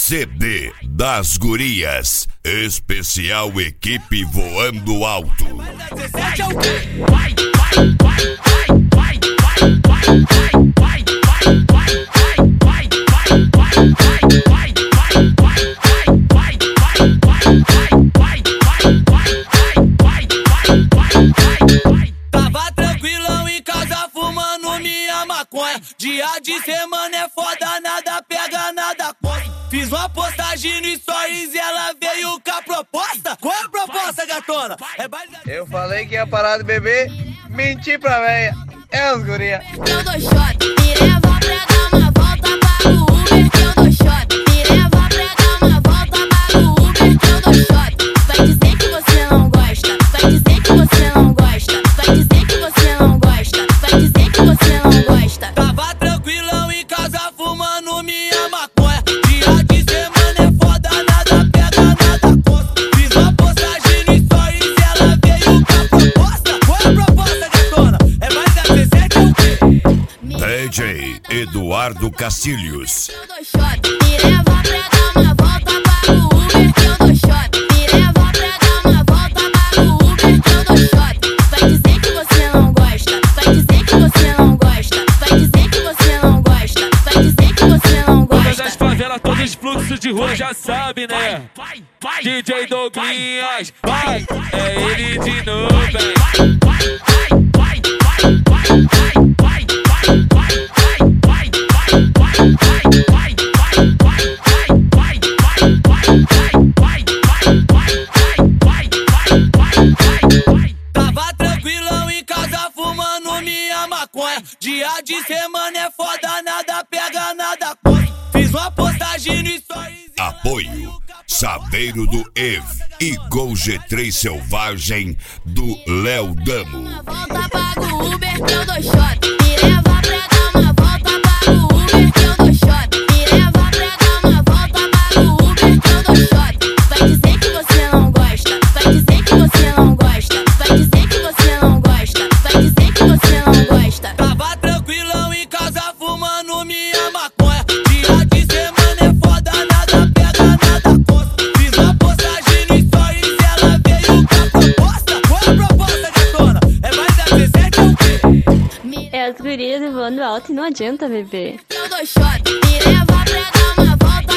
CD das Gurias, especial equipe voando alto. Tava tranquilão em casa fumando minha maconha. Dia de semana é foda, nada pega, nada conta. Fiz uma postagem no Stories e ela veio com a proposta. Qual é a proposta, gatona? Eu falei que ia parar de beber, menti pra véia. É os guria. Eu dou shot, me leva pra dar uma volta, pago o Uber que eu dou shot. Me leva pra dar uma volta, pago o Uber que eu dou shot. Vai dizer que você não gosta, vai dizer que você não gosta, vai dizer que você não gosta, vai dizer que você não gosta. Tava tranquilão em casa fumando minha maconha. Dia de semana é foda, nada pega, nada conta. Fiz uma postagem no Stories e ela veio com a proposta. Qual é a proposta, gatona? É mais da 17 ou o quê? DJ Eduardo Castilhos. Eu dou shot, me leva pra dar uma volta, pago o Uber que eu dou shot. Me leva pra dar uma volta, pago o Uber que eu dou shot. Vai dizer que você não gosta, vai dizer que você não gosta, vai dizer que você não gosta, vai dizer que você não gosta. Todas as favelas, todos os fluxos de rua já sabe, né? DJ Douglinhas, vai, é ele de novo, hein? Tava tranquilão em casa fumando minha maconha. Dia de semana é foda, nada pega, nada conta. Fiz uma postagem no Stories. Apoio Saveiro do Ev e Gol G3 Selvagem do Léo Damo. Volta, pago o Uber que eu dou shot. Me leva pra dar uma volta, pago o Uber que eu dou shot. Me leva pra dar uma volta, pago o Uber que eu dou shot. Vai dizer que você não gosta, vai dizer que você não gosta, vai dizer que você não gosta, vai dizer que você não gosta. Tava tranquilão em casa fumando minha maconha. Dia de semana é foda, nada pega, nada conta. Fiz uma postagem no Stories e ela veio com a proposta. Qual é a proposta, gatona? É mais da 17 ou o quê? É as gurias voando alto e não adianta, bebê. Eu dou shot, me leva pra dar uma volta.